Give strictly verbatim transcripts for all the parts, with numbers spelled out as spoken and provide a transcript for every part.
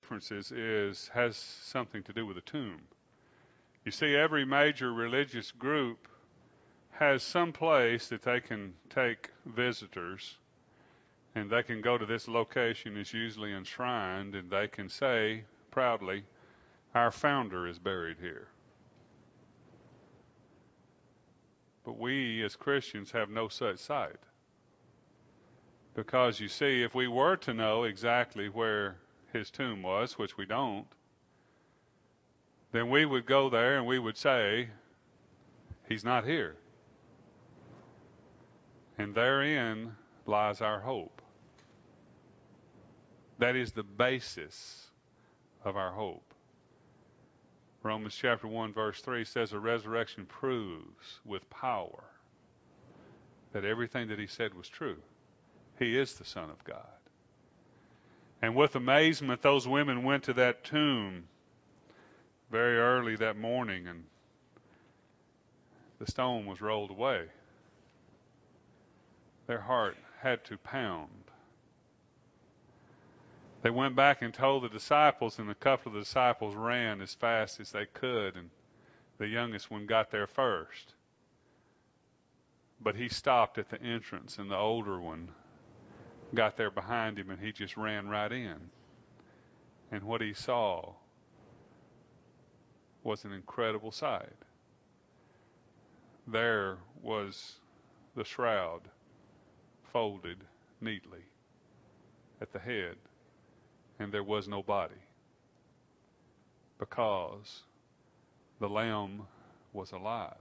differences is has something to do with the tomb. You see, every major religious group has some place that they can take visitors, and they can go to this location. It's usually enshrined, and they can say proudly, our founder is buried here. But we as Christians have no such site. Because you see, if we were to know exactly where his tomb was, which we don't, then we would go there and we would say, he's not here. And therein lies our hope. That is the basis of our hope. Romans chapter one verse three says the resurrection proves with power that everything that he said was true. He is the Son of God. And with amazement, those women went to that tomb very early that morning, and the stone was rolled away. Their heart had to pound. They went back and told the disciples, and a couple of the disciples ran as fast as they could, and the youngest one got there first. But he stopped at the entrance, and the older one got there behind him, and he just ran right in. And what he saw was an incredible sight. There was the shroud folded neatly at the head, and there was no body, because the Lamb was alive.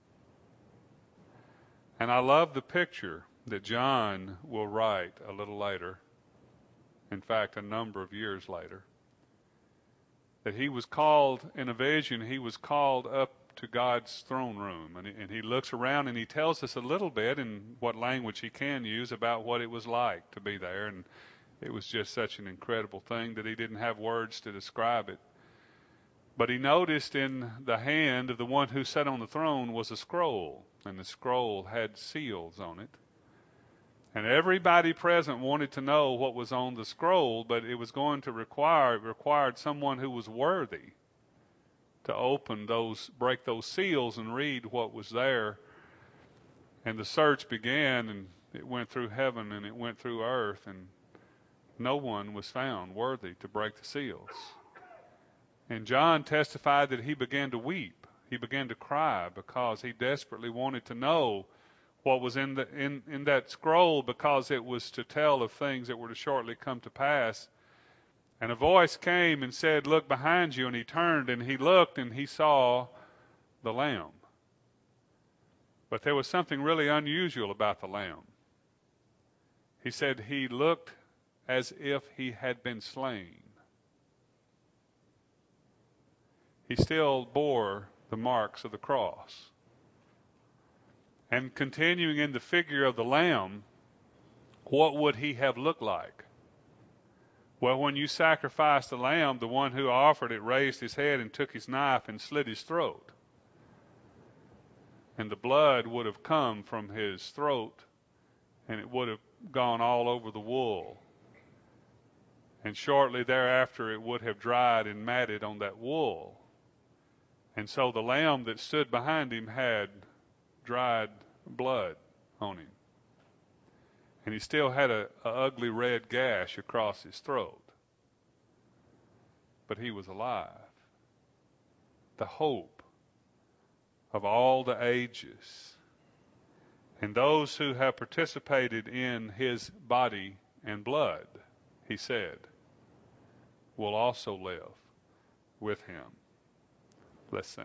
And I love the picture that John will write a little later, in fact, a number of years later, that he was called, in a vision, he was called up to God's throne room. And he, and he looks around and he tells us a little bit in what language he can use about what it was like to be there. And it was just such an incredible thing that he didn't have words to describe it. But he noticed in the hand of the one who sat on the throne was a scroll, and the scroll had seals on it. And everybody present wanted to know what was on the scroll, but it was going to require, it required someone who was worthy to open those, break those seals and read what was there. And the search began, and it went through heaven and it went through earth, and no one was found worthy to break the seals. And John testified that he began to weep. He began to cry because he desperately wanted to know what was in the in, in that scroll, because it was to tell of things that were to shortly come to pass. And a voice came and said, look behind you. And he turned and he looked and he saw the Lamb. But there was something really unusual about the Lamb. He said he looked as if he had been slain. He still bore the marks of the cross. And continuing in the figure of the Lamb, what would he have looked like? Well, when you sacrificed the lamb, the one who offered it raised his head and took his knife and slit his throat. And the blood would have come from his throat, and it would have gone all over the wool. And shortly thereafter, it would have dried and matted on that wool. And so the lamb that stood behind him had dried blood on him. And he still had a, a ugly red gash across his throat. But he was alive. The hope of all the ages. And those who have participated in his body and blood, he said, will also live with him. Let's sing.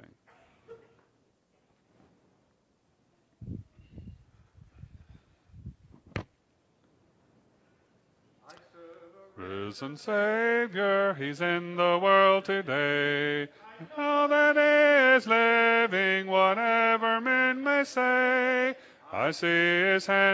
Risen Savior, he's in the world today. All that is living, whatever men may say, I see his hand.